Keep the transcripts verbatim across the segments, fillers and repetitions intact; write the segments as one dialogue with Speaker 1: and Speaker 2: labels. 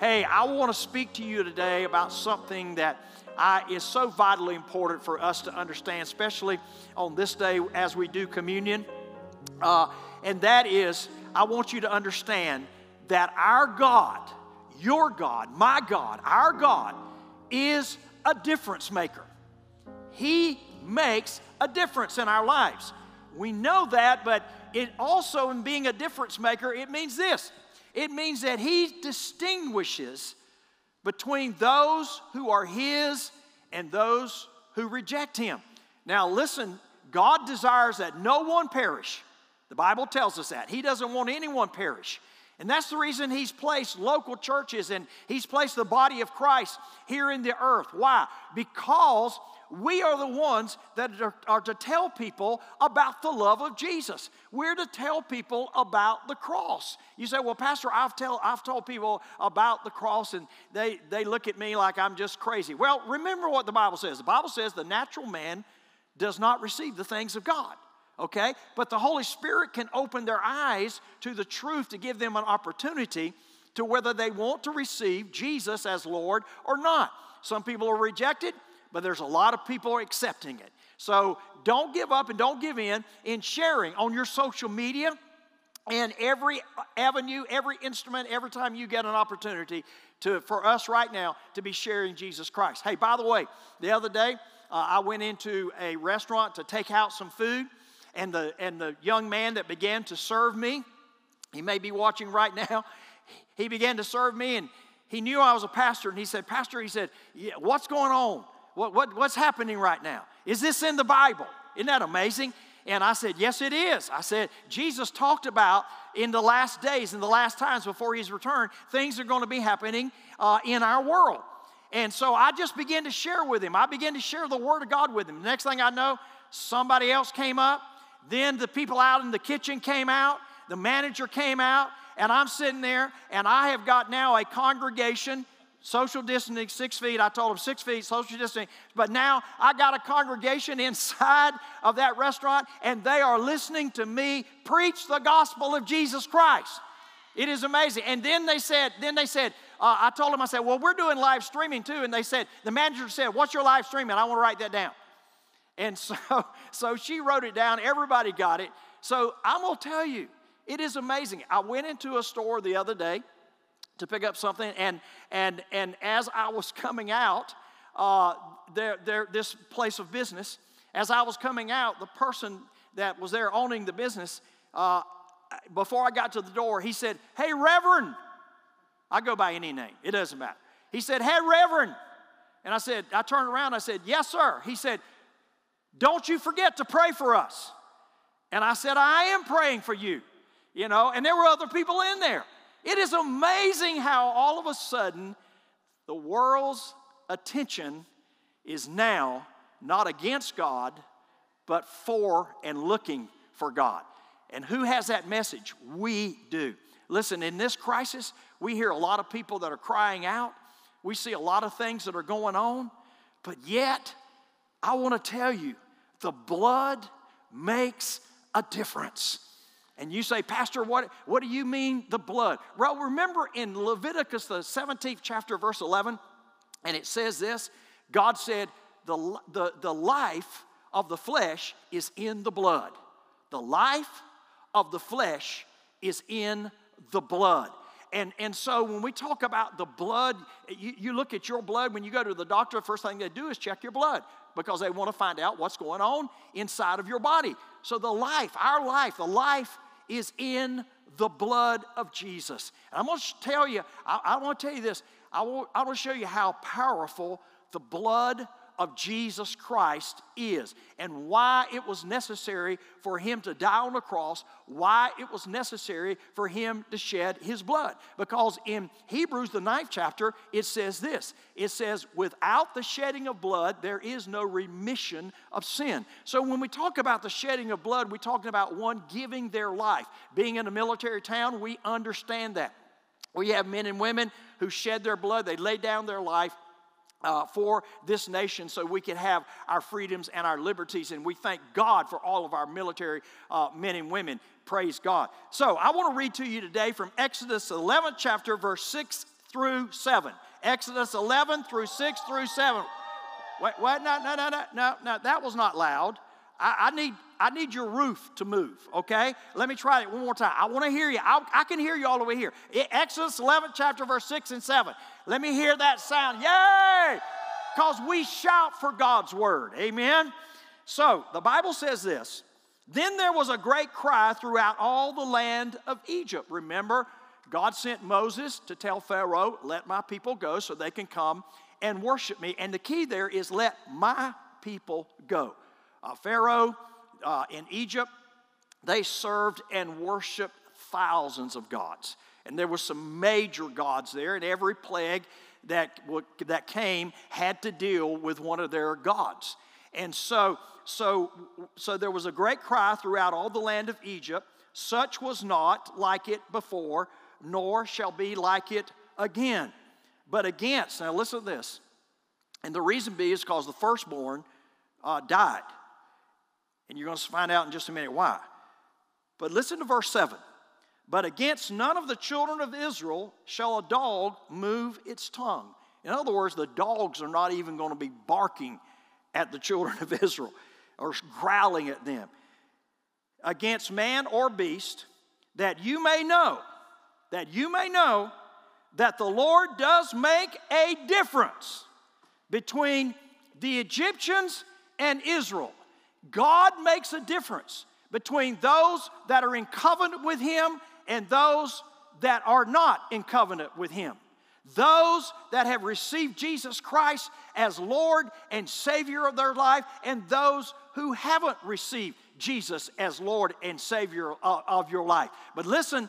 Speaker 1: Hey, I want to speak to you today about something that I, is so vitally important for us to understand, especially on this day as we do communion. Uh, and that is, I want you to understand that our God, your God, my God, our God is a difference maker. He makes a difference in our lives. We know that, but it also, in being a difference maker, it means this. It means that He distinguishes between those who are His and those who reject Him. Now listen, God desires that no one perish. The Bible tells us that. He doesn't want anyone perish. And that's the reason He's placed local churches and He's placed the body of Christ here in the earth. Why? Because we are the ones that are, are to tell people about the love of Jesus. We're to tell people about the cross. You say, well, Pastor, I've, tell, I've told people about the cross and they, they look at me like I'm just crazy. Well, remember what the Bible says. The Bible says the natural man does not receive the things of God. Okay? But the Holy Spirit can open their eyes to the truth to give them an opportunity to whether they want to receive Jesus as Lord or not. Some people are rejected, but there's a lot of people accepting it. So don't give up and don't give in in sharing on your social media and every avenue, every instrument, every time you get an opportunity to, for us right now to be sharing Jesus Christ. Hey, by the way, the other day uh, I went into a restaurant to take out some food, and the, and the young man that began to serve me, he may be watching right now, he began to serve me, and he knew I was a pastor, and he said, Pastor, he said, yeah, what's going on? What, what, what's happening right now? Is this in the Bible? Isn't that amazing? And I said, yes, it is. I said, Jesus talked about in the last days, in the last times before His return, things are going to be happening uh, in our world. And so I just began to share with him. I began to share the Word of God with him. The next thing I know, somebody else came up. Then the people out in the kitchen came out. The manager came out. And I'm sitting there, and I have got now a congregation. Social distancing, six feet. I told them six feet, social distancing. But now I got a congregation inside of that restaurant, and they are listening to me preach the gospel of Jesus Christ. It is amazing. And then they said, then they said, uh, I told them, I said, well, we're doing live streaming too. And they said, the manager said, what's your live streaming? I want to write that down. And so, so she wrote it down. Everybody got it. So I'm going to tell you, it is amazing. I went into a store the other day to pick up something, and and and as I was coming out, uh, there there this place of business, as I was coming out, the person that was there owning the business, uh, before I got to the door, he said, "Hey, Reverend," I go by any name, it doesn't matter. He said, "Hey, Reverend," and I said, I turned around, I said, "Yes, sir." He said, "Don't you forget to pray for us." And I said, "I am praying for you," you know, and there were other people in there. It is amazing how all of a sudden the world's attention is now not against God, but for and looking for God. And who has that message? We do. Listen, in this crisis, we hear a lot of people that are crying out. We see a lot of things that are going on. But yet, I want to tell you, the blood makes a difference. And you say, Pastor, what, what do you mean the blood? Well, remember in Leviticus, the seventeenth chapter, verse eleven, and it says this, God said, the, the, the life of the flesh is in the blood. The life of the flesh is in the blood. And, and so when we talk about the blood, you, you look at your blood, when you go to the doctor, the first thing they do is check your blood because they want to find out what's going on inside of your body. So the life, our life, the life is in the blood of Jesus. And I'm going to tell you, I, I want to tell you this. I want, I want to show you how powerful the blood of Jesus Christ is and why it was necessary for Him to die on the cross, why it was necessary for Him to shed His blood. Because in Hebrews, the ninth chapter, it says this. It says, without the shedding of blood, there is no remission of sin. So when we talk about the shedding of blood, we're talking about one giving their life. Being in a military town, we understand that. We have men and women who shed their blood. They lay down their life Uh, for this nation so we can have our freedoms and our liberties. And we thank God for all of our military uh, men and women. Praise God. So I want to read to you today from Exodus eleventh chapter, verse six through seven. Exodus eleven through six through seven. Wait, wait, no, no, no, no, no, no, that was not loud. I, I need I need your roof to move, okay? Let me try it one more time. I want to hear you. I, I can hear you all the way here. Exodus eleven, chapter verse six and seven. Let me hear that sound. Yay! Because we shout for God's word. Amen? So, the Bible says this. Then there was a great cry throughout all the land of Egypt. Remember, God sent Moses to tell Pharaoh, let my people go so they can come and worship me. And the key there is let my people go. Uh, Pharaoh uh, in Egypt, they served and worshiped thousands of gods. And there were some major gods there, and every plague that, that came had to deal with one of their gods. And so, so, so there was a great cry throughout all the land of Egypt. Such was not like it before, nor shall be like it again. But against, now listen to this. And the reason be is because the firstborn uh, died. And you're going to find out in just a minute why. But listen to verse seven. But against none of the children of Israel shall a dog move its tongue. In other words, the dogs are not even going to be barking at the children of Israel or growling at them. Against man or beast, that you may know, that you may know that the Lord does make a difference between the Egyptians and Israel. God makes a difference between those that are in covenant with Him and those that are not in covenant with Him. Those that have received Jesus Christ as Lord and Savior of their life, and those who haven't received Jesus as Lord and Savior of your life. But listen,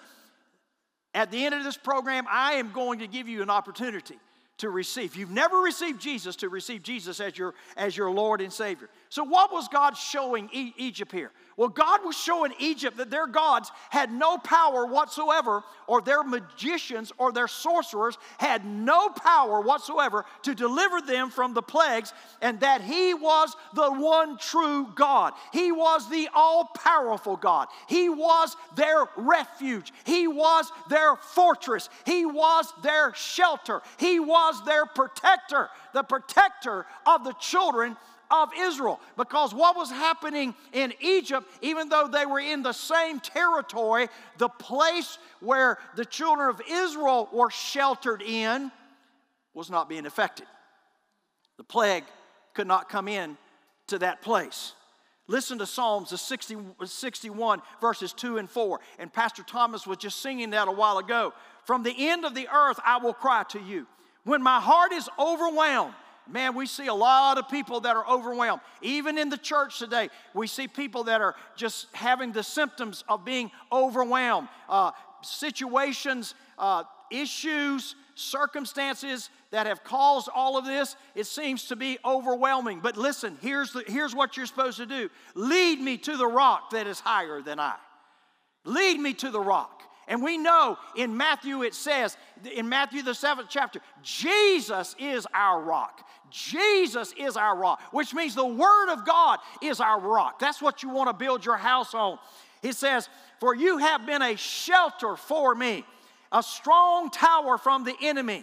Speaker 1: at the end of this program, I am going to give you an opportunity to receive. If you've never received Jesus, to receive Jesus as your, as your Lord and Savior. So what was God showing e- Egypt here? Well, God was showing Egypt that their gods had no power whatsoever, or their magicians or their sorcerers had no power whatsoever to deliver them from the plagues, and that He was the one true God. He was the all-powerful God. He was their refuge. He was their fortress. He was their shelter. He was their protector, the protector of the children of Israel. Because what was happening in Egypt, even though they were in the same territory, the place where the children of Israel were sheltered in was not being affected. The plague could not come in to that place. Listen to Psalms the sixty, sixty-one, verses two and four. And Pastor Thomas was just singing that a while ago. From the end of the earth I will cry to you. When my heart is overwhelmed. Man, we see a lot of people that are overwhelmed. Even in the church today, we see people that are just having the symptoms of being overwhelmed. Uh, situations, uh, issues, circumstances that have caused all of this, it seems to be overwhelming. But listen, here's, the, here's what you're supposed to do. Lead me to the rock that is higher than I. Lead me to the rock. And we know in Matthew it says, in Matthew the seventh chapter, Jesus is our rock. Jesus is our rock, which means the Word of God is our rock. That's what you want to build your house on. He says, for you have been a shelter for me, a strong tower from the enemy.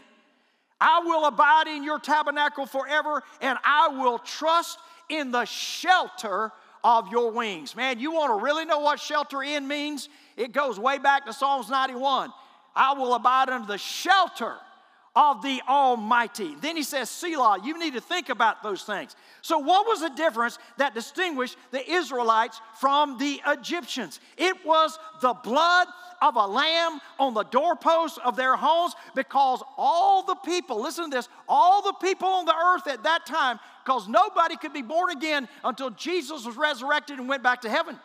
Speaker 1: I will abide in your tabernacle forever, and I will trust in the shelter of your wings. Man, you want to really know what shelter in means? It goes way back to Psalms ninety-one. I will abide under the shelter of the Almighty. Then he says, Selah. You need to think about those things. So what was the difference that distinguished the Israelites from the Egyptians? It was the blood of a lamb on the doorposts of their homes, because all the people, listen to this, all the people on the earth at that time, because nobody could be born again until Jesus was resurrected and went back to heaven.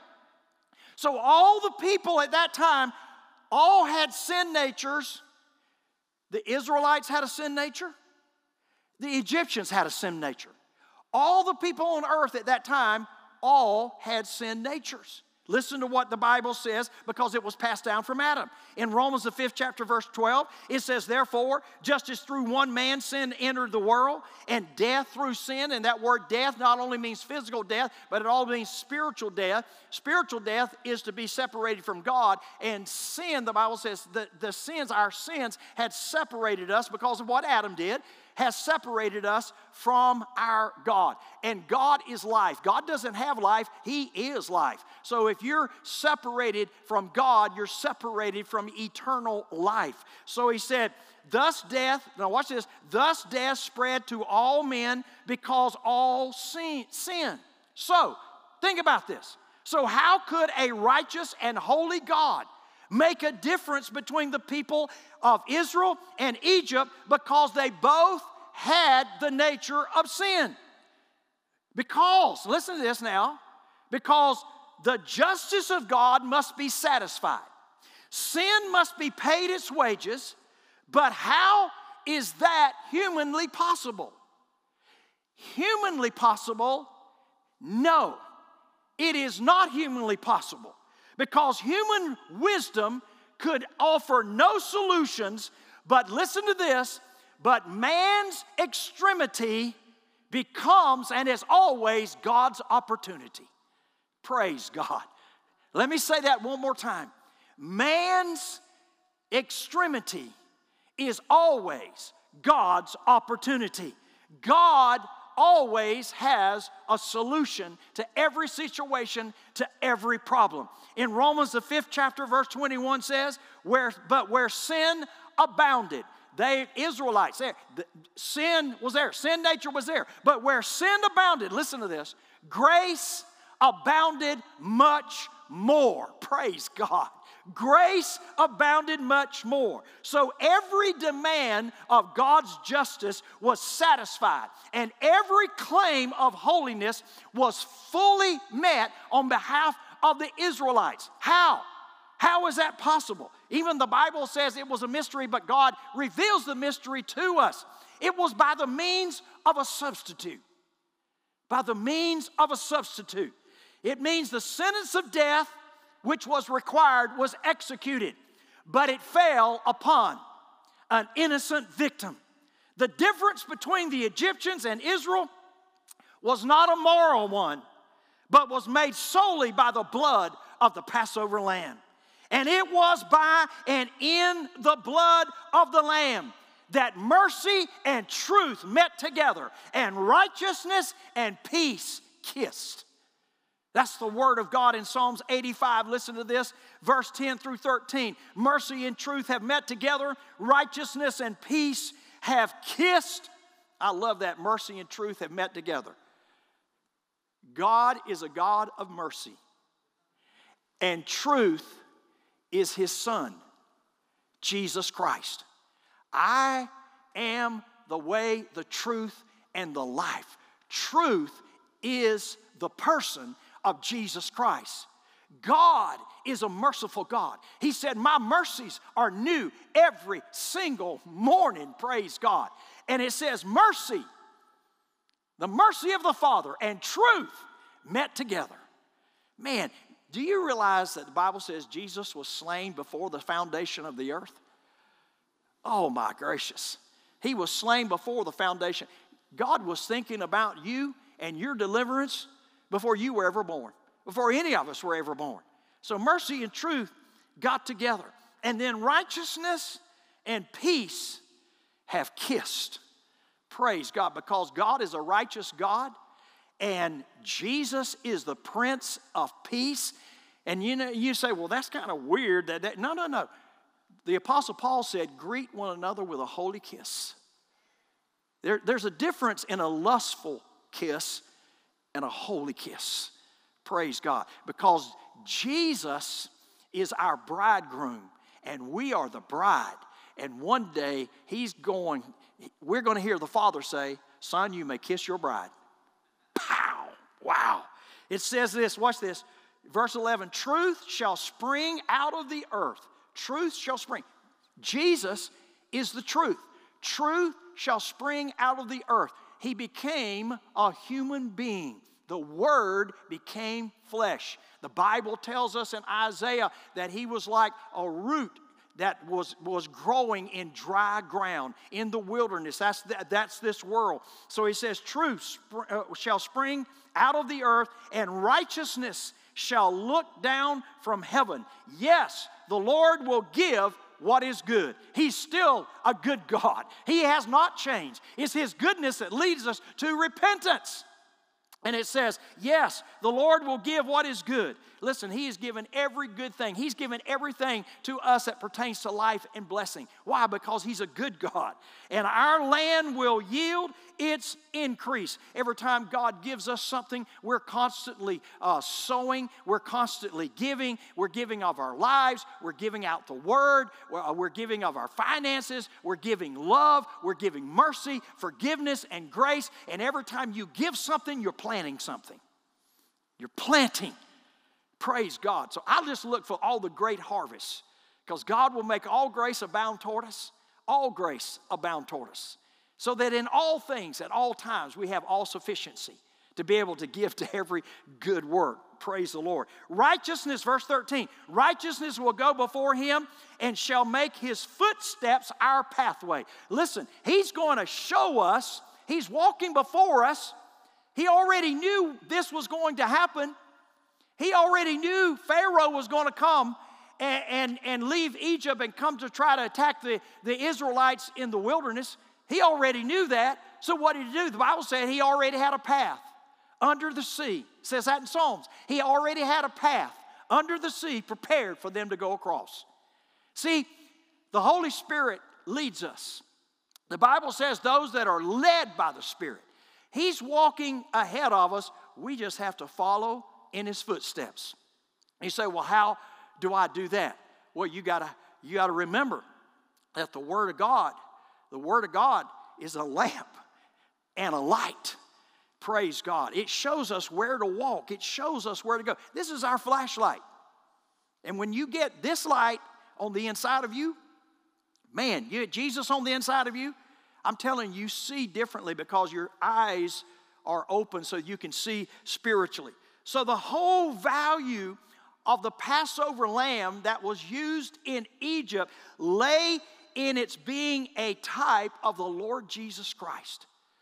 Speaker 1: So all the people at that time all had sin natures. The Israelites had a sin nature. The Egyptians had a sin nature. All the people on earth at that time all had sin natures. Listen to what the Bible says, because it was passed down from Adam. In Romans, the fifth chapter, verse twelve, it says, therefore, just as through one man sin entered the world, and death through sin, and that word death not only means physical death, but it also means spiritual death. Spiritual death is to be separated from God, and sin, the Bible says, the, the sins, our sins, had separated us because of what Adam did, has separated us from our God. And God is life. God doesn't have life. He is life. So if you're separated from God, you're separated from eternal life. So he said, thus death, now watch this, thus death spread to all men because all sin. sin. So, think about this. So how could a righteous and holy God make a difference between the people of Israel and Egypt, because they both had the nature of sin? Because, listen to this now, because the justice of God must be satisfied. Sin must be paid its wages, but how is that humanly possible? Humanly possible? No, it is not humanly possible. Because human wisdom could offer no solutions, but listen to this, but man's extremity becomes and is always God's opportunity. Praise God. Let me say that one more time. Man's extremity is always God's opportunity. God always has a solution to every situation, to every problem. In Romans, the fifth chapter, verse twenty-one says, "Where but where sin abounded," they, Israelites, there, the, sin was there, sin nature was there. But where sin abounded, listen to this, grace abounded much more. Praise God. Grace abounded much more. So every demand of God's justice was satisfied, and every claim of holiness was fully met on behalf of the Israelites. How? How is that possible? Even the Bible says it was a mystery, but God reveals the mystery to us. It was by the means of a substitute. By the means of a substitute. It means the sentence of death which was required was executed, but it fell upon an innocent victim. The difference between the Egyptians and Israel was not a moral one, but was made solely by the blood of the Passover lamb. And it was by and in the blood of the Lamb that mercy and truth met together, and righteousness and peace kissed. That's the word of God in Psalms eighty-five. Listen to this, verse ten through thirteen. Mercy and truth have met together, righteousness and peace have kissed. I love that, mercy and truth have met together. God is a God of mercy, and truth is His Son, Jesus Christ. I am the way, the truth, and the life. Truth is the person of Jesus Christ. God is a merciful God. He said, my mercies are new every single morning, praise God. And it says mercy, the mercy of the Father and truth met together. Man, do you realize that the Bible says Jesus was slain before the foundation of the earth? Oh my gracious. He was slain before the foundation. God was thinking about you and your deliverance before you were ever born, before any of us were ever born. So mercy and truth got together. And then righteousness and peace have kissed. Praise God, because God is a righteous God, and Jesus is the Prince of Peace. And you know, you say, well, that's kind of weird. That, that No, no, no. The Apostle Paul said, greet one another with a holy kiss. There, there's a difference in a lustful kiss and a holy kiss. Praise God. Because Jesus is our bridegroom, and we are the bride. And one day, he's going, we're going to hear the Father say, son, you may kiss your bride. Pow! Wow. It says this, watch this. Verse eleven, truth shall spring out of the earth. Truth shall spring. Jesus is the truth. Truth shall spring out of the earth. He became a human being. The Word became flesh. The Bible tells us in Isaiah that he was like a root that was, was growing in dry ground, in the wilderness. That's, the, that's this world. So he says, truth sp- uh, shall spring out of the earth, and righteousness shall look down from heaven. Yes, the Lord will give what is good. He's still a good God. He has not changed. It's His goodness that leads us to repentance. And it says, yes, the Lord will give what is good. Listen, He has given every good thing. He's given everything to us that pertains to life and blessing. Why? Because He's a good God. And our land will yield its increase. Every time God gives us something, we're constantly uh, sowing. We're constantly giving. We're giving of our lives. We're giving out the Word. We're, uh, we're giving of our finances. We're giving love. We're giving mercy, forgiveness, and grace. And every time you give something, you're planting something. You're planting. Praise God. So I just look for all the great harvests, because God will make all grace abound toward us, all grace abound toward us, so that in all things, at all times, we have all sufficiency to be able to give to every good work. Praise the Lord. Righteousness, verse thirteen, righteousness will go before Him and shall make His footsteps our pathway. Listen, He's going to show us. He's walking before us. He already knew this was going to happen. He already knew Pharaoh was going to come and, and, and leave Egypt and come to try to attack the, the Israelites in the wilderness. He already knew that. So what did he do? The Bible said he already had a path under the sea. It says that in Psalms. He already had a path under the sea prepared for them to go across. See, the Holy Spirit leads us. The Bible says those that are led by the Spirit. He's walking ahead of us. We just have to follow in His footsteps. You say, well, how do I do that? Well, you gotta, you gotta remember that the Word of God, the Word of God is a lamp and a light. Praise God. It shows us where to walk. It shows us where to go. This is our flashlight. And when you get this light on the inside of you, man, you get Jesus on the inside of you, I'm telling you, you see differently because your eyes are open so you can see spiritually. So the whole value of the Passover lamb that was used in Egypt lay in its being a type of the Lord Jesus Christ.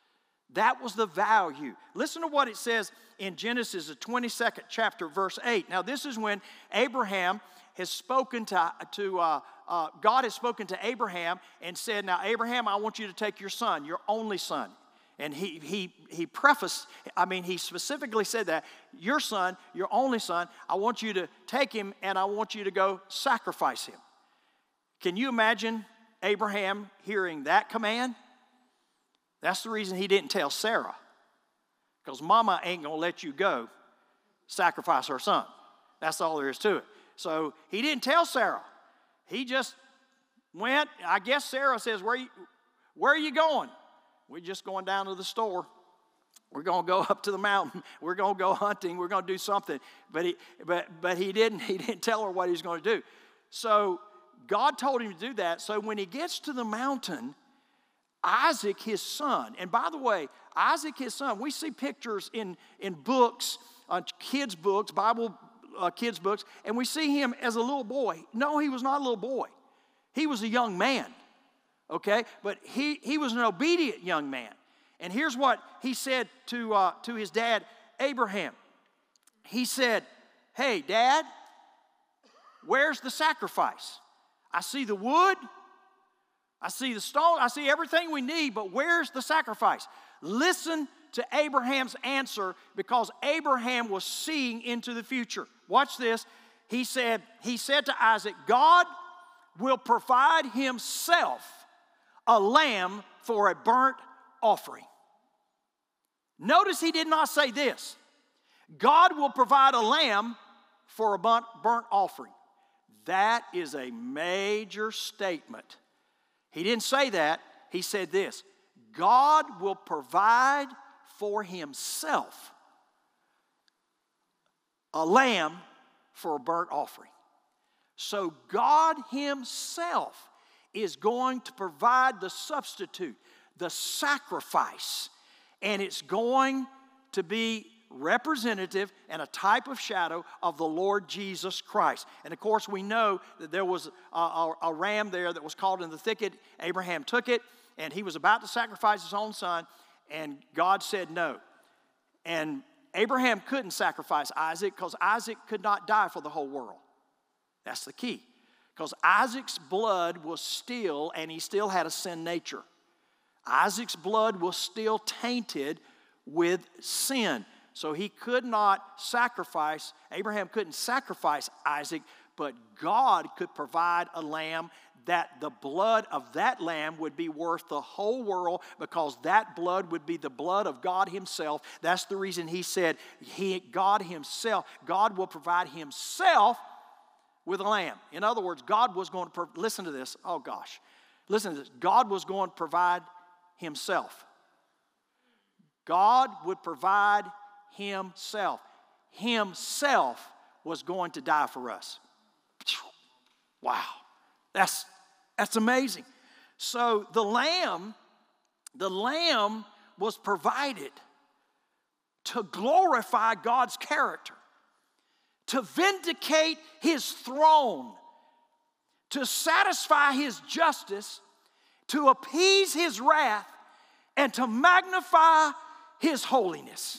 Speaker 1: That was the value. Listen to what it says in Genesis, the twenty-second chapter, verse eight. Now this is when Abraham has spoken to, to uh, uh, God has spoken to Abraham and said, now Abraham, I want you to take your son, your only son. And he, he, he prefaced, I mean, he specifically said that, your son, your only son, I want you to take him and I want you to go sacrifice him. Can you imagine Abraham hearing that command? That's the reason he didn't tell Sarah, because mama ain't going to let you go sacrifice her son. That's all there is to it. So he didn't tell Sarah. He just went. I guess Sarah says, where are you, where are you going? We're just going down to the store. We're going to go up to the mountain. We're going to go hunting. We're going to do something. But he, but, but he didn't. He didn't tell her what he was going to do. So God told him to do that. So when he gets to the mountain, Isaac, his son, and by the way, Isaac, his son, we see pictures in, in books, uh, kids' books, Bible uh, kids' books, and we see him as a little boy. No, he was not a little boy. He was a young man. Okay, but he, he was an obedient young man. And here's what he said to, uh, to his dad, Abraham. He said, hey, Dad, where's the sacrifice? I see the wood, I see the stone, I see everything we need, but where's the sacrifice? Listen to Abraham's answer, because Abraham was seeing into the future. Watch this. He said, he said to Isaac, God will provide Himself a lamb for a burnt offering. Notice he did not say this. God will provide a lamb for a burnt, burnt offering. That is a major statement. He didn't say that. He said this. God will provide for Himself a lamb for a burnt offering. So God Himself is going to provide the substitute, the sacrifice, and it's going to be representative and a type of shadow of the Lord Jesus Christ. And of course, we know that there was a, a, a ram there that was caught in the thicket. Abraham took it, and he was about to sacrifice his own son, and God said no. And Abraham couldn't sacrifice Isaac because Isaac could not die for the whole world. That's the key. Because Isaac's blood was still, and he still had a sin nature. Isaac's blood was still tainted with sin. So he could not sacrifice, Abraham couldn't sacrifice Isaac, but God could provide a lamb that the blood of that lamb would be worth the whole world, because that blood would be the blood of God himself. That's the reason he said, he, God himself, God will provide himself with a lamb. In other words, God was going to, listen to this, oh gosh, listen to this, God was going to provide himself. God would provide himself. Himself was going to die for us. Wow, that's, that's amazing. So the lamb, the lamb was provided to glorify God's character, to vindicate his throne, to satisfy his justice, to appease his wrath, and to magnify his holiness.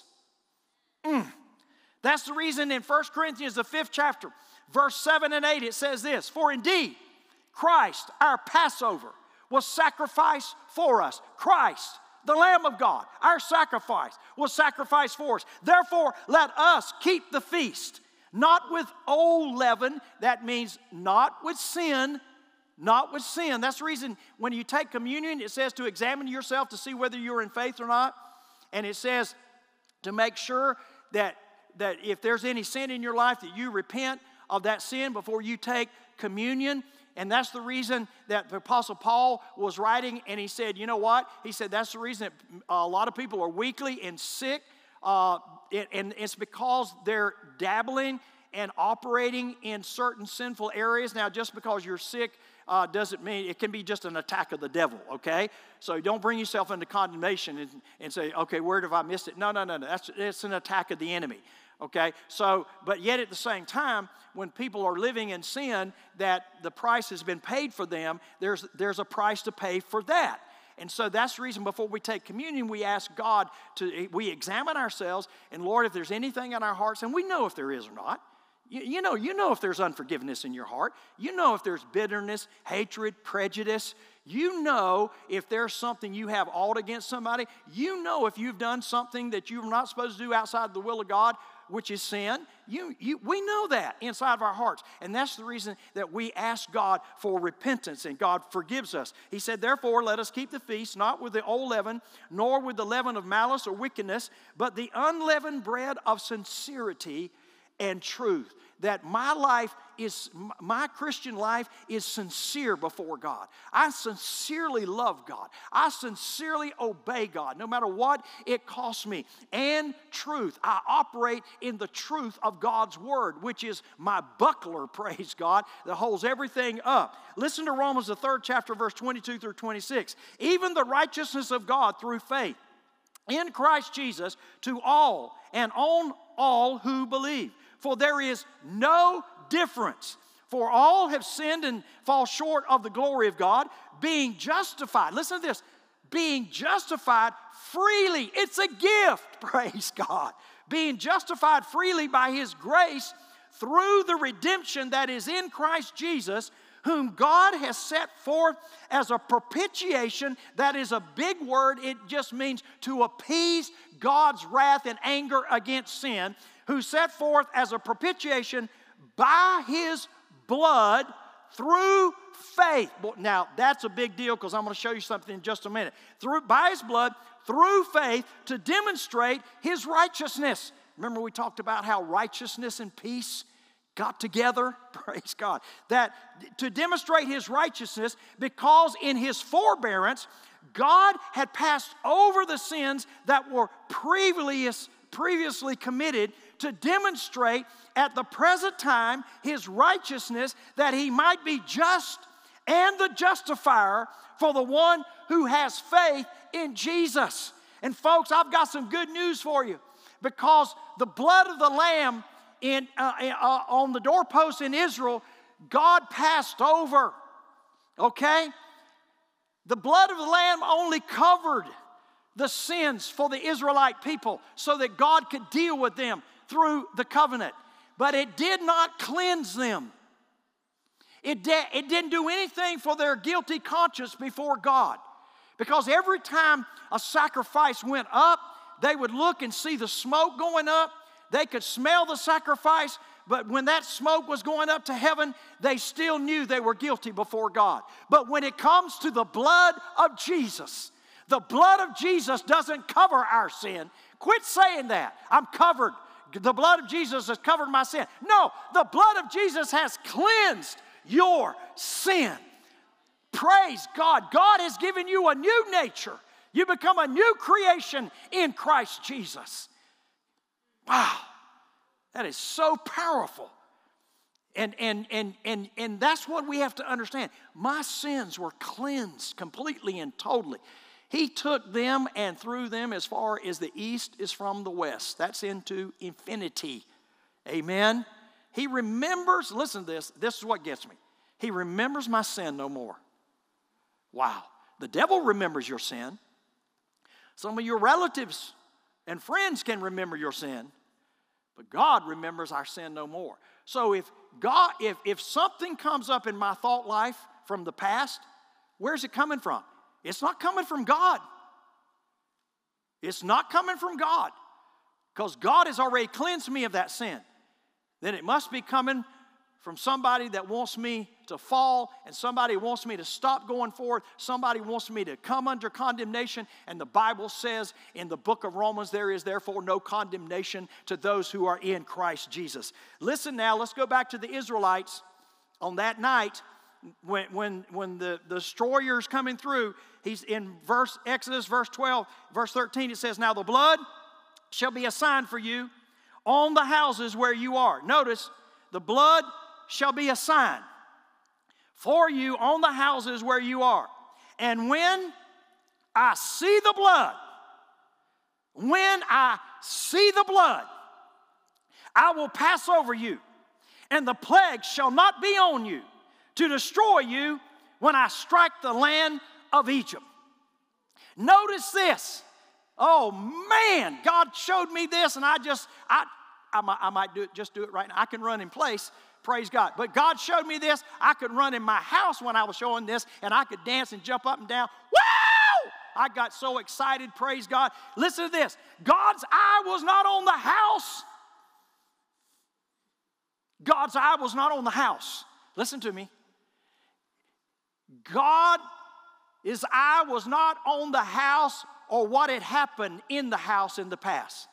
Speaker 1: Mm. That's the reason in First Corinthians, the fifth chapter, verse seven and eight, it says this, for indeed, Christ, our Passover, was sacrificed for us. Christ, the Lamb of God, our sacrifice, was sacrificed for us. Therefore, let us keep the feast, not with old leaven, that means not with sin, not with sin. That's the reason when you take communion, it says to examine yourself to see whether you're in faith or not. And it says to make sure that, that if there's any sin in your life, that you repent of that sin before you take communion. And that's the reason that the Apostle Paul was writing, and he said, you know what? He said that's the reason that a lot of people are weakly and sick, uh, it, and it's because they're dabbling and operating in certain sinful areas. Now, just because you're sick uh, doesn't mean, it can be just an attack of the devil, okay? So don't bring yourself into condemnation and, and say, okay, where have I missed it? No, no, no, no, that's it's an attack of the enemy. Okay, so, but yet at the same time, when people are living in sin, that the price has been paid for them, there's, there's a price to pay for that. And so that's the reason before we take communion, we ask God to, we examine ourselves, and Lord, if there's anything in our hearts, and we know if there is or not, you, you know, you know if there's unforgiveness in your heart, you know if there's bitterness, hatred, prejudice, you know if there's something you have ought against somebody, you know if you've done something that you're not supposed to do outside the will of God, which is sin. You, you, we know that inside of our hearts. And that's the reason that we ask God for repentance, and God forgives us. He said, therefore, let us keep the feast, not with the old leaven, nor with the leaven of malice or wickedness, but the unleavened bread of sincerity and truth. That my life is, my Christian life is sincere before God. I sincerely love God. I sincerely obey God, no matter what it costs me. And truth. I operate in the truth of God's word, which is my buckler, praise God, that holds everything up. Listen to Romans, the third chapter, verse twenty-two through twenty-six. Even the righteousness of God through faith in Christ Jesus to all and on all who believe. For there is no difference. For all have sinned and fall short of the glory of God, being justified. Listen to this. Being justified freely. It's a gift, praise God. Being justified freely by His grace through the redemption that is in Christ Jesus, whom God has set forth as a propitiation. That is a big word. It just means to appease God's wrath and anger against sin, who set forth as a propitiation by His blood through faith. Now, that's a big deal, because I'm going to show you something in just a minute. Through, by His blood, through faith, to demonstrate His righteousness. Remember we talked about how righteousness and peace got together? Praise God. That to demonstrate His righteousness, because in His forbearance, God had passed over the sins that were previous, previously committed, to demonstrate at the present time His righteousness, that He might be just and the justifier for the one who has faith in Jesus. And folks, I've got some good news for you. because the blood of the Lamb in, uh, uh, on the doorpost in Israel, God passed over, okay? The blood of the Lamb only covered the sins for the Israelite people so that God could deal with them through the covenant. But it did not cleanse them. It, de- it didn't do anything for their guilty conscience before God. Because every time a sacrifice went up, they would look and see the smoke going up. They could smell the sacrifice, but when that smoke was going up to heaven, they still knew they were guilty before God. But when it comes to the blood of Jesus, the blood of Jesus doesn't cover our sin. Quit saying that. I'm covered. The blood of Jesus has covered my sin. No, the blood of Jesus has cleansed your sin. Praise God. God has given you a new nature. You become a new creation in Christ Jesus. Wow. That is so powerful. And, and, and, and, and that's what we have to understand. My sins were cleansed completely and totally. He took them and threw them as far as the east is from the west. That's into infinity. Amen. He remembers, listen to this, this is what gets me. He remembers my sin no more. Wow. The devil remembers your sin. Some of your relatives and friends can remember your sin, but God remembers our sin no more. So if God, if, if something comes up in my thought life from the past, where's it coming from? It's not coming from God. It's not coming from God, because God has already cleansed me of that sin. Then it must be coming from somebody that wants me to fall, and somebody wants me to stop going forward. Somebody wants me to come under condemnation. And the Bible says in the book of Romans, there is therefore no condemnation to those who are in Christ Jesus. Listen now, let's go back to the Israelites on that night when, when, when the, the destroyer's coming through. He's in verse Exodus, verse twelve, verse thirteen. It says, now the blood shall be a sign for you on the houses where you are. Notice, the blood shall be a sign for you on the houses where you are. And when I see the blood, when I see the blood, I will pass over you, and the plague shall not be on you to destroy you when I strike the land of Egypt. Notice this. Oh man, God showed me this, and I just, I, I might, I might do it, just do it right now. I can run in place. Praise God. But God showed me this. I could run in my house when I was showing this, and I could dance and jump up and down. Woo! I got so excited. Praise God. Listen to this. God's eye was not on the house. God's eye was not on the house. Listen to me. God, his eye was not on the house or what had happened in the house in the past.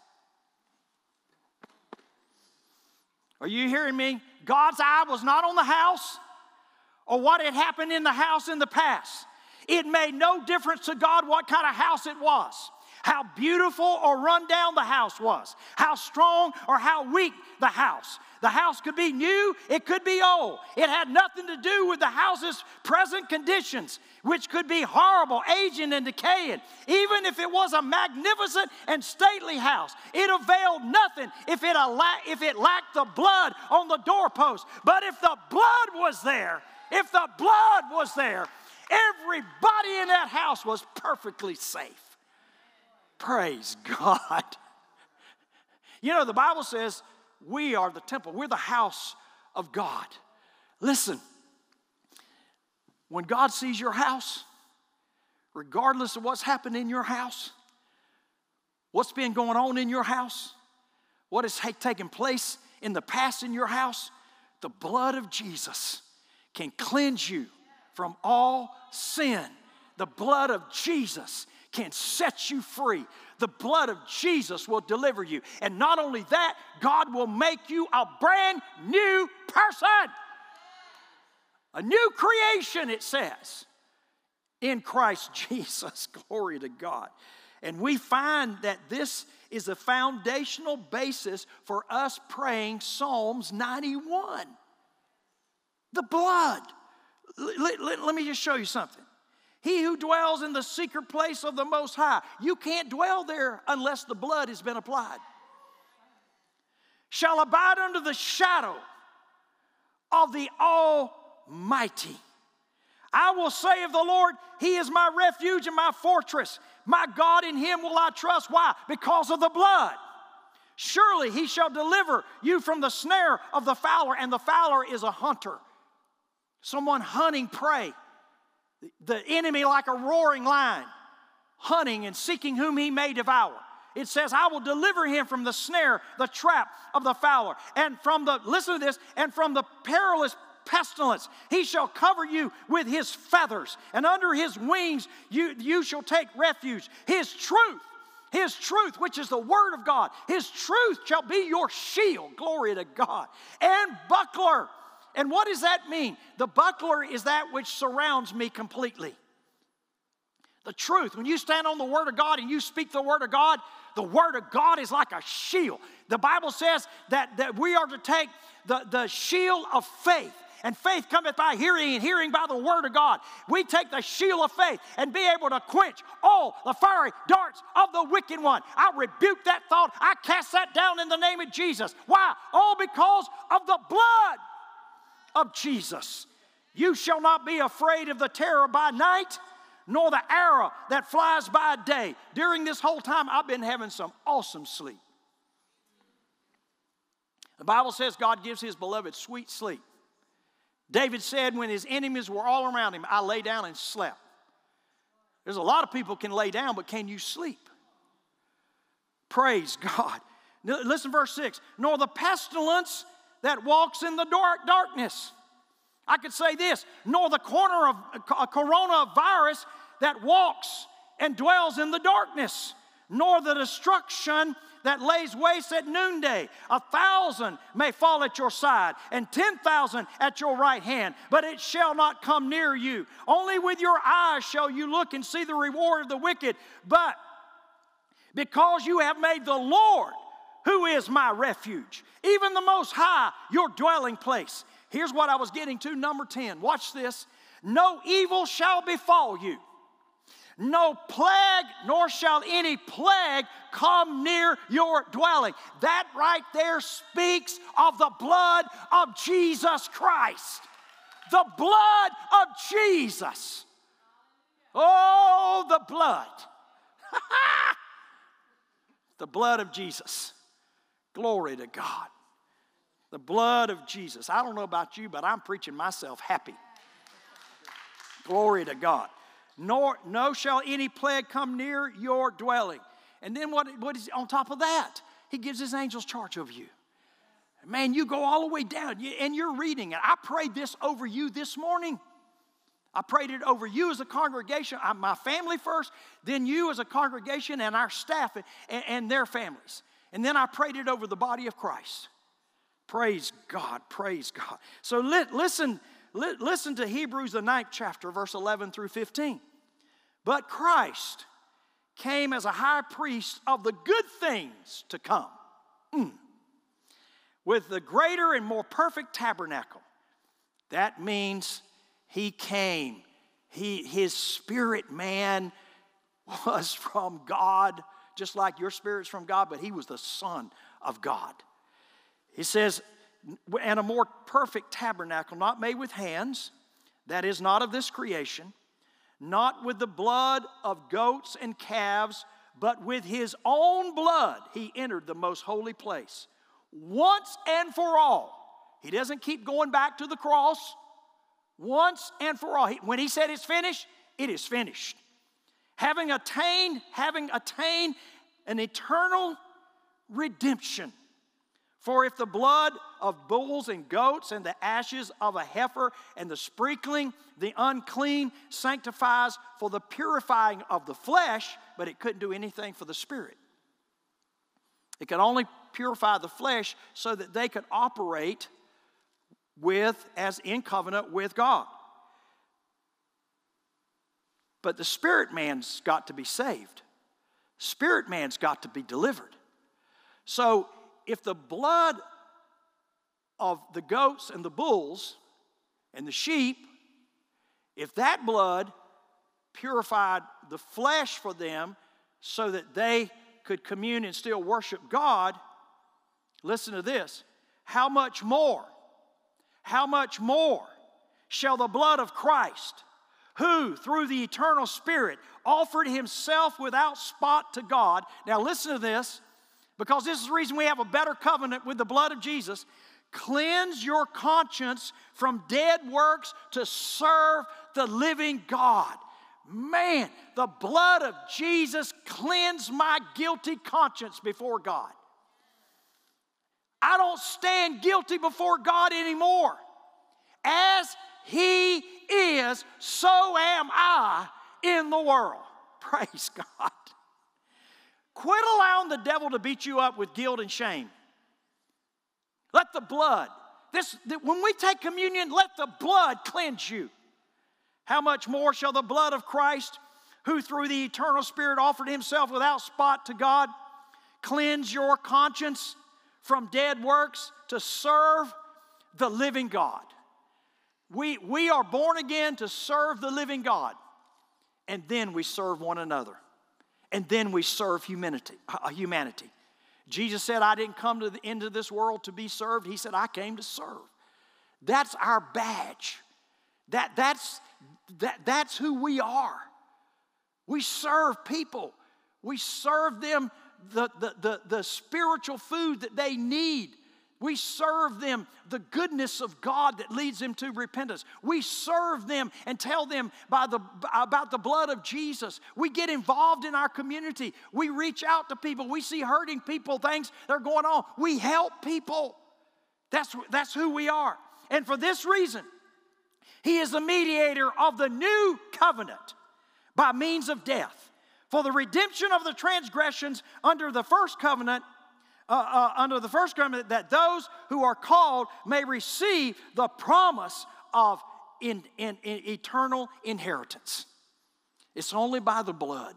Speaker 1: Are you hearing me? God's eye was not on the house or what had happened in the house in the past. It made no difference to God what kind of house it was, how beautiful or run down the house was, how strong or how weak the house. The house could be new, it could be old. It had nothing to do with the house's present conditions, which could be horrible, aging and decaying. Even if it was a magnificent and stately house, it availed nothing if it, if it lacked the blood on the doorpost. But if the blood was there, if the blood was there, everybody in that house was perfectly safe. Praise God. You know, the Bible says, we are the temple. We're the house of God. Listen, when God sees your house, regardless of what's happened in your house, what's been going on in your house, what has taken place in the past in your house, the blood of Jesus can cleanse you from all sin. The blood of Jesus can set you free. The blood of Jesus will deliver you. And not only that, God will make you a brand new person. A new creation, it says, in Christ Jesus. Glory to God. And we find that this is a foundational basis for us praying Psalms ninety-one. The blood. Let, let, let me just show you something. He who dwells in the secret place of the Most High. You can't dwell there unless the blood has been applied. shall abide under the shadow of the Almighty. I will say of the Lord, He is my refuge and my fortress. My God, in Him will I trust. Why? Because of the blood. Surely He shall deliver you from the snare of the fowler, and the fowler is a hunter, someone hunting prey. The enemy like a roaring lion, hunting and seeking whom he may devour. It says, I will deliver him from the snare, the trap of the fowler, and from the, listen to this, and from the perilous pestilence. He shall cover you with His feathers, and under His wings you, you shall take refuge. His truth, His truth, which is the Word of God, His truth shall be your shield, glory to God, and buckler. And what does that mean? The buckler is that which surrounds me completely. The truth, when you stand on the Word of God and you speak the Word of God, the Word of God is like a shield. The Bible says that, that we are to take the, the shield of faith. And faith cometh by hearing, and hearing by the Word of God. We take the shield of faith and be able to quench all the fiery darts of the wicked one. I rebuke that thought. I cast that down in the name of Jesus. Why? All because of the blood of Jesus. You shall not be afraid of the terror by night, nor the arrow that flies by day. During this whole time, I've been having some awesome sleep. The Bible says God gives His beloved sweet sleep. David said when his enemies were all around him, I lay down and slept. There's a lot of people can lay down, but can you sleep? Praise God. Now, listen to verse six. Nor the pestilence that walks in the dark darkness. I could say this, nor the corner of a coronavirus that walks and dwells in the darkness, nor the destruction that lays waste at noonday. A thousand may fall at your side, and ten thousand at your right hand, but it shall not come near you. Only with your eyes shall you look and see the reward of the wicked. But because you have made the Lord, who is my refuge, even the Most High, your dwelling place. Here's what I was getting to, number ten. Watch this. No evil shall befall you. No plague, nor shall any plague come near your dwelling. That right there speaks of the blood of Jesus Christ. The blood of Jesus. Oh, the blood. The blood of Jesus. Glory to God. The blood of Jesus. I don't know about you, but I'm preaching myself happy. Glory to God. Nor no shall any plague come near your dwelling. And then what, what is on top of that? He gives His angels charge over you. Man, you go all the way down, and you're reading it. I prayed this over you this morning. I prayed it over you as a congregation, my family first, then you as a congregation and our staff and, and their families. And then I prayed it over the body of Christ. Praise God, praise God. So li- listen, li- listen to Hebrews, the ninth chapter, verse eleven through fifteen. But Christ came as a high priest of the good things to come, mm. with the greater and more perfect tabernacle. That means He came. He, his spirit man was from God, just like your spirit's from God, but He was the Son of God. He says, and a more perfect tabernacle, not made with hands, that is not of this creation, not with the blood of goats and calves, but with His own blood He entered the most holy place. Once and for all. He doesn't keep going back to the cross. Once and for all. When He said it's finished, it is finished. Having attained, having attained an eternal redemption. For if the blood of bulls and goats and the ashes of a heifer and the sprinkling the unclean sanctifies for the purifying of the flesh, but it couldn't do anything for the spirit. It could only purify the flesh so that they could operate with, as in covenant with God. But the spirit man's got to be saved. Spirit man's got to be delivered. So if the blood of the goats and the bulls and the sheep, if that blood purified the flesh for them so that they could commune and still worship God, listen to this, how much more, how much more shall the blood of Christ, who through the eternal Spirit offered himself without spot to God. Now listen to this, because this is the reason we have a better covenant with the blood of Jesus. Cleanse your conscience from dead works to serve the living God. Man, the blood of Jesus cleansed my guilty conscience before God. I don't stand guilty before God anymore. As He is, so am I in the world. Praise God. Quit allowing the devil to beat you up with guilt and shame. Let the blood, this, when we take communion, let the blood cleanse you. How much more shall the blood of Christ, who through the eternal Spirit offered himself without spot to God, cleanse your conscience from dead works to serve the living God. We, we are born again to serve the living God. And then we serve one another. And then we serve humanity. Uh, humanity. Jesus said, I didn't come to the end of this world to be served. He said, I came to serve. That's our badge. That, that's, that, that's who we are. We serve people. We serve them the, the, the, the spiritual food that they need. We serve them the goodness of God that leads them to repentance. We serve them and tell them by the, about the blood of Jesus. We get involved in our community. We reach out to people. We see hurting people, things that are going on. We help people. That's, that's who we are. And for this reason, He is the mediator of the new covenant by means of death, for the redemption of the transgressions under the first covenant, uh, uh, under the first covenant, that those who are called may receive the promise of in, in, in eternal inheritance. It's only by the blood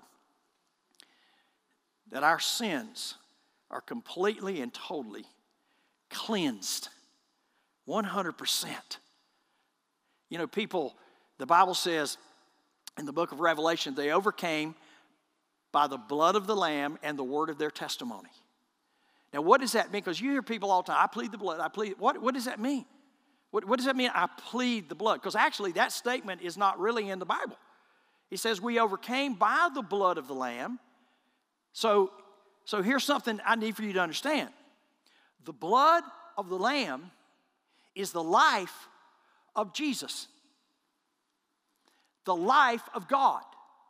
Speaker 1: that our sins are completely and totally cleansed, one hundred percent. You know, people, the Bible says in the book of Revelation, they overcame by the blood of the Lamb and the word of their testimony. Now, what does that mean? Because you hear people all the time, I plead the blood, I plead. What, what does that mean? What, what does that mean, I plead the blood? Because actually, that statement is not really in the Bible. He says, we overcame by the blood of the Lamb. So, so here's something I need for you to understand. The blood of the Lamb is the life of Jesus. The life of God.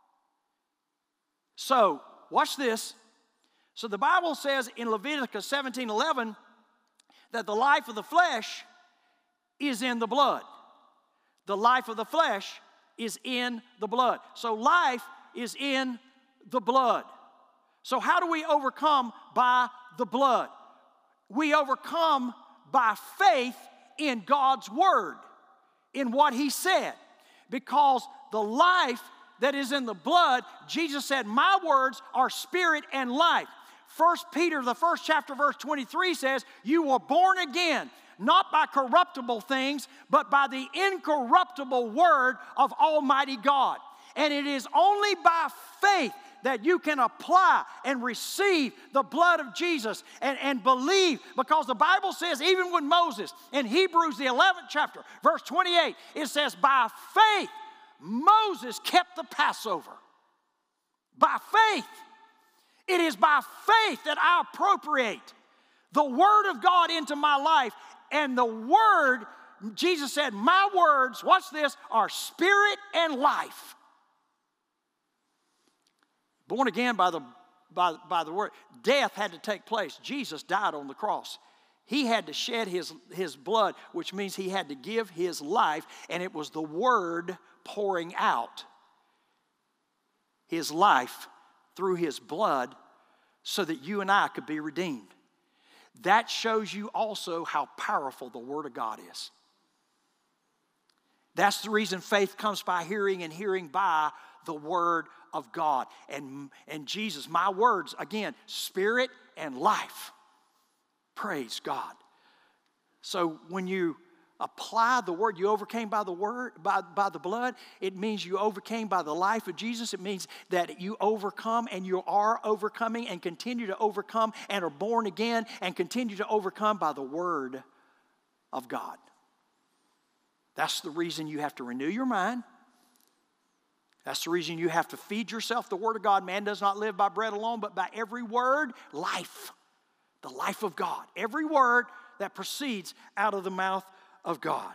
Speaker 1: So, watch this. So the Bible says in Leviticus seventeen eleven that the life of the flesh is in the blood. The life of the flesh is in the blood. So life is in the blood. So how do we overcome by the blood? We overcome by faith in God's word, in what He said. Because the life that is in the blood, Jesus said, my words are spirit and life. First Peter, the first chapter, verse twenty-three says, you were born again, not by corruptible things, but by the incorruptible word of Almighty God. And it is only by faith that you can apply and receive the blood of Jesus and, and believe, because the Bible says, even with Moses, in Hebrews, the eleventh chapter, verse twenty-eight, it says, by faith, Moses kept the Passover. By faith. It is by faith that I appropriate the Word of God into my life. And the Word, Jesus said, my words, watch this, are spirit and life. Born again by the, by, by the Word. Death had to take place. Jesus died on the cross. He had to shed his, his blood, which means He had to give His life, and it was the Word pouring out His life through His blood so that you and I could be redeemed. That shows you also how powerful the Word of God is. That's the reason faith comes by hearing, and hearing by the Word of God. And, and Jesus, my words, again, spirit and life. Praise God. So when you apply the word. You overcame by the word, by, by the blood. It means you overcame by the life of Jesus. It means that you overcome and you are overcoming and continue to overcome and are born again and continue to overcome by the word of God. That's the reason you have to renew your mind. That's the reason you have to feed yourself the word of God. Man does not live by bread alone, but by every word, life. The life of God. Every word that proceeds out of the mouth of God.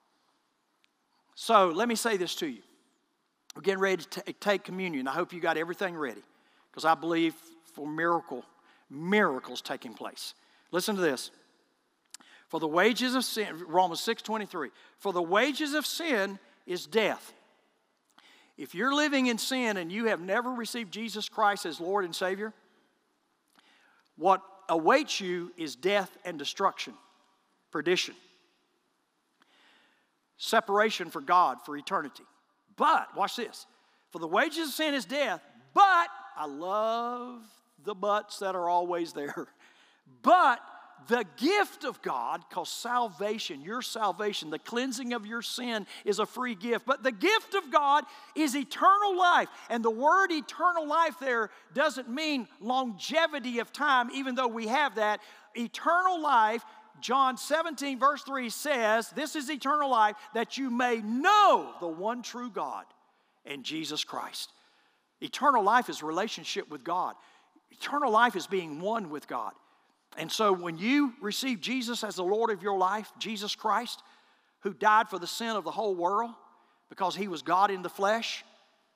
Speaker 1: So let me say this to you. We're getting ready to t- take communion. I hope you got everything ready, because I believe for miracle, miracles taking place. Listen to this. For the wages of sin, Romans six twenty-three, for the wages of sin is death. If you're living in sin and you have never received Jesus Christ as Lord and Savior, what awaits you is death and destruction, perdition. Separation for God for eternity. But, watch this, for the wages of sin is death, but, I love the buts that are always there, but the gift of God, called salvation, your salvation, the cleansing of your sin is a free gift, but the gift of God is eternal life. And the word eternal life there doesn't mean longevity of time, even though we have that. Eternal life, John seventeen verse three says, this is eternal life, that you may know the one true God and Jesus Christ. Eternal life is relationship with God. Eternal life is being one with God. And so when you receive Jesus as the Lord of your life, Jesus Christ, who died for the sin of the whole world because he was God in the flesh,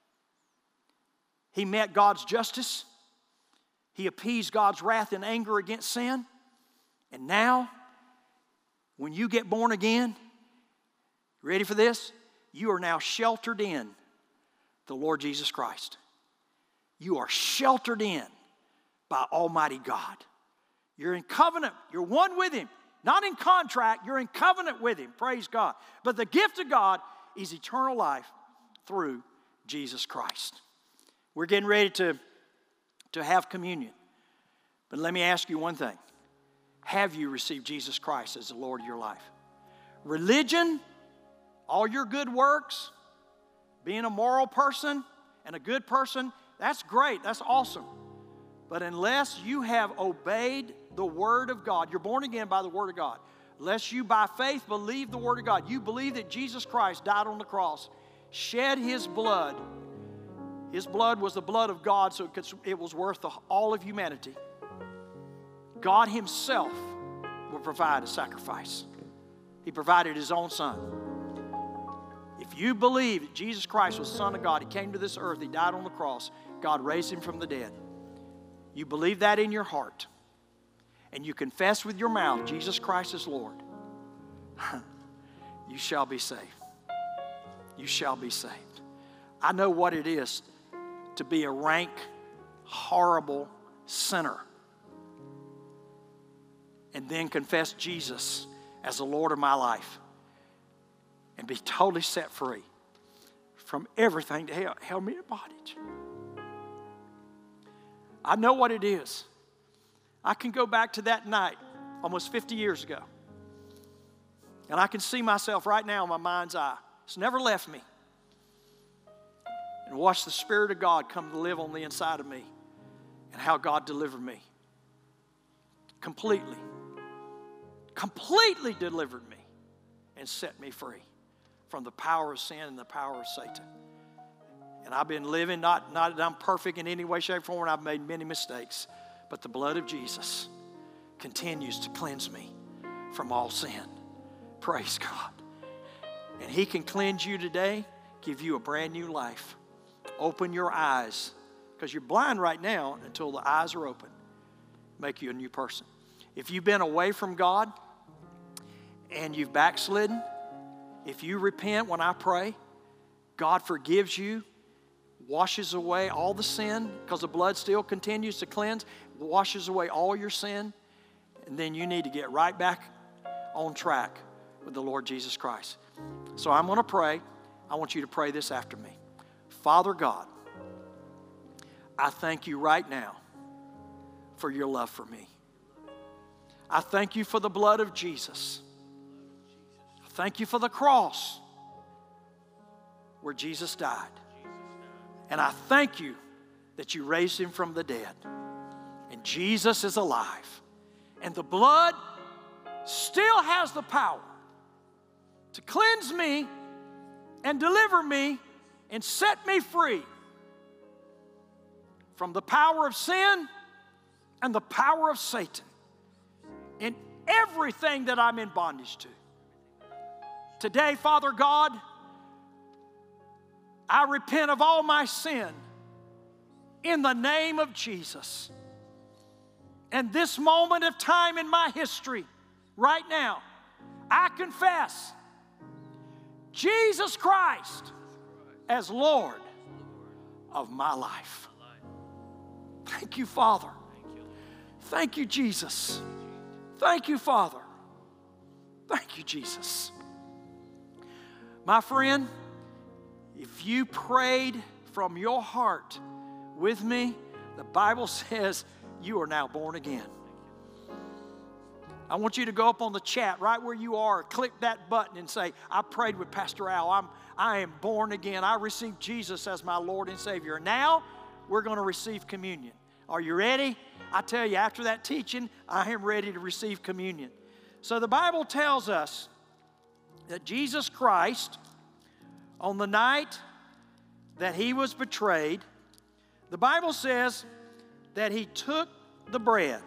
Speaker 1: he met God's justice, he appeased God's wrath and anger against sin, and now, when you get born again, ready for this? You are now sheltered in the Lord Jesus Christ. You are sheltered in by Almighty God. You're in covenant. You're one with Him. Not in contract. You're in covenant with Him. Praise God. But the gift of God is eternal life through Jesus Christ. We're getting ready to, to have communion. But let me ask you one thing. Have you received Jesus Christ as the Lord of your life? Religion, all your good works, being a moral person and a good person, that's great. That's awesome. But unless you have obeyed the Word of God, you're born again by the Word of God. Unless you by faith believe the Word of God, you believe that Jesus Christ died on the cross, shed His blood. His blood was the blood of God, so it, could, it was worth the, all of humanity. God Himself will provide a sacrifice. He provided His own Son. If you believe that Jesus Christ was the Son of God, He came to this earth, He died on the cross, God raised Him from the dead. You believe that in your heart, and you confess with your mouth Jesus Christ is Lord, you shall be saved. You shall be saved. I know what it is to be a rank, horrible sinner and then confess Jesus as the Lord of my life and be totally set free from everything that held, held me in bondage. I know what it is. I can go back to that night almost fifty years ago, and I can see myself right now in my mind's eye. It's never left me. And watch the Spirit of God come to live on the inside of me and how God delivered me. Completely. Completely delivered me and set me free from the power of sin and the power of Satan. And I've been living, not, not that I'm perfect in any way, shape, or form, and I've made many mistakes, but the blood of Jesus continues to cleanse me from all sin. Praise God. And He can cleanse you today, give you a brand new life. Open your eyes, because you're blind right now until the eyes are open. Make you a new person. If you've been away from God and you've backslidden, if you repent when I pray, God forgives you, washes away all the sin, because the blood still continues to cleanse, washes away all your sin, and then you need to get right back on track with the Lord Jesus Christ. So I'm going to pray. I want you to pray this after me. Father God, I thank you right now for your love for me. I thank you for the blood of Jesus. I thank you for the cross where Jesus died. And I thank you that you raised him from the dead. And Jesus is alive. And the blood still has the power to cleanse me and deliver me and set me free from the power of sin and the power of Satan and everything that I'm in bondage to. Today, Father God, I repent of all my sin in the name of Jesus. And this moment of time in my history, right now, I confess Jesus Christ as Lord of my life. Thank you, Father. Thank you, Jesus. Thank you, Father. Thank you, Jesus. My friend, if you prayed from your heart with me, the Bible says you are now born again. I want you to go up on the chat right where you are, click that button and say, I prayed with Pastor Al. I'm, I am born again. I received Jesus as my Lord and Savior. Now we're going to receive communion. Are you ready? I tell you, after that teaching, I am ready to receive communion. So the Bible tells us that Jesus Christ, on the night that he was betrayed, the Bible says that he took the bread.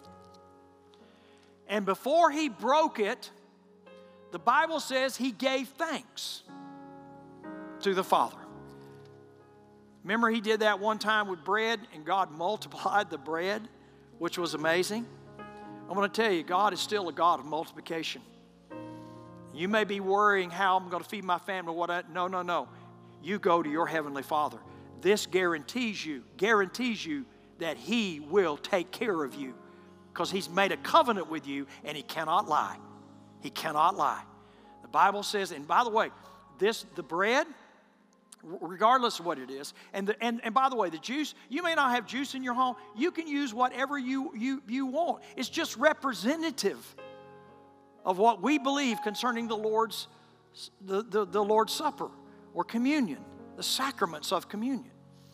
Speaker 1: And before he broke it, the Bible says he gave thanks to the Father. Remember, he did that one time with bread, and God multiplied the bread, which was amazing. I'm going to tell you, God is still a God of multiplication. You may be worrying how I'm going to feed my family. What? I, no, no, no. You go to your Heavenly Father. This guarantees you, guarantees you that He will take care of you, because He's made a covenant with you, and He cannot lie. He cannot lie. The Bible says, and by the way, this the bread, regardless of what it is, and the, and and by the way, the juice, you may not have juice in your home. You can use whatever you you you want. It's just representative of what we believe concerning the Lord's the, the, the Lord's Supper or communion, the sacraments of communion.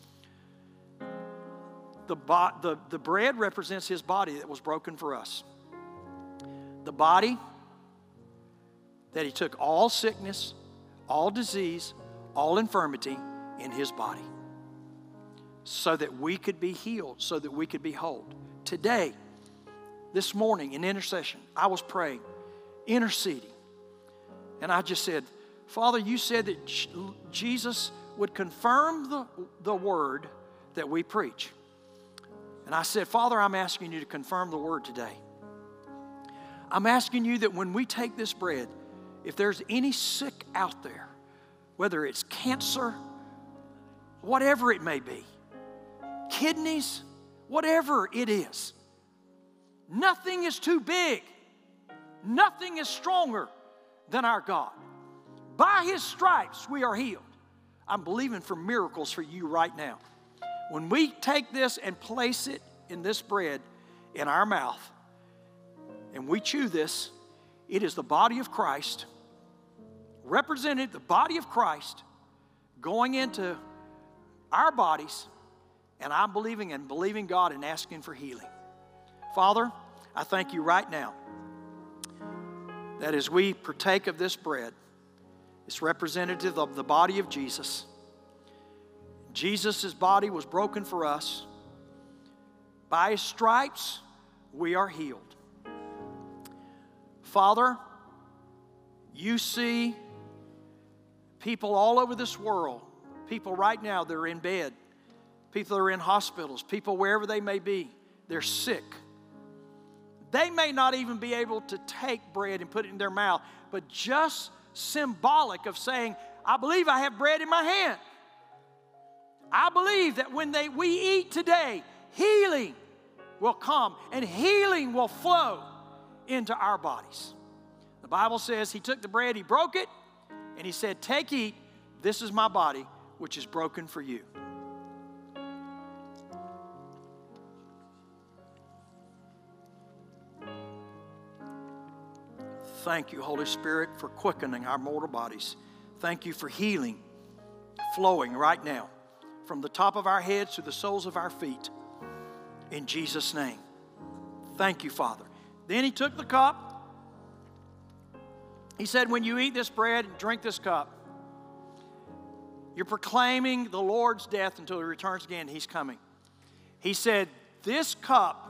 Speaker 1: The, the, the bread represents His body that was broken for us. The body that He took all sickness, all disease, all infirmity in His body, so that we could be healed, so that we could be whole. Today, this morning in intercession, I was praying, interceding, and I just said, Father, you said that Jesus would confirm the, the word that we preach. And I said, Father, I'm asking you to confirm the word today. I'm asking you that when we take this bread, if there's any sick out there, whether it's cancer, whatever it may be, kidneys, whatever it is, nothing is too big. Nothing is stronger than our God. By His stripes, we are healed. I'm believing for miracles for you right now. When we take this and place it in this bread in our mouth, and we chew this, it is the body of Christ, represented the body of Christ, going into our bodies, and I'm believing and believing God and asking for healing. Father, I thank you right now that as we partake of this bread, it's representative of the body of Jesus. Jesus' body was broken for us. By His stripes, we are healed. Father, you see people all over this world, people right now that are in bed, people that are in hospitals, people wherever they may be, they're sick. They may not even be able to take bread and put it in their mouth, but just symbolic of saying, I believe I have bread in my hand. I believe that when they, we eat today, healing will come and healing will flow into our bodies. The Bible says He took the bread, He broke it, and He said, take, eat, this is my body, which is broken for you. Thank you, Holy Spirit, for quickening our mortal bodies. Thank you for healing flowing right now from the top of our heads to the soles of our feet. In Jesus' name. Thank you, Father. Then he took the cup. He said, when you eat this bread and drink this cup, you're proclaiming the Lord's death until he returns again. He's coming. He said, this cup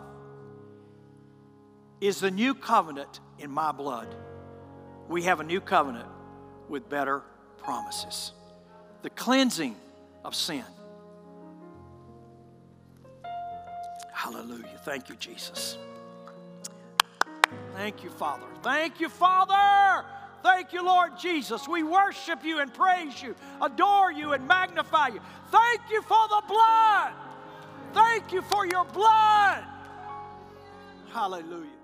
Speaker 1: is the new covenant in my blood. We have a new covenant with better promises. The cleansing of sin. Hallelujah. Thank you, Jesus. Thank you, Father. Thank you, Father. Thank you, Lord Jesus. We worship you and praise you, adore you and magnify you. Thank you for the blood. Thank you for your blood. Hallelujah.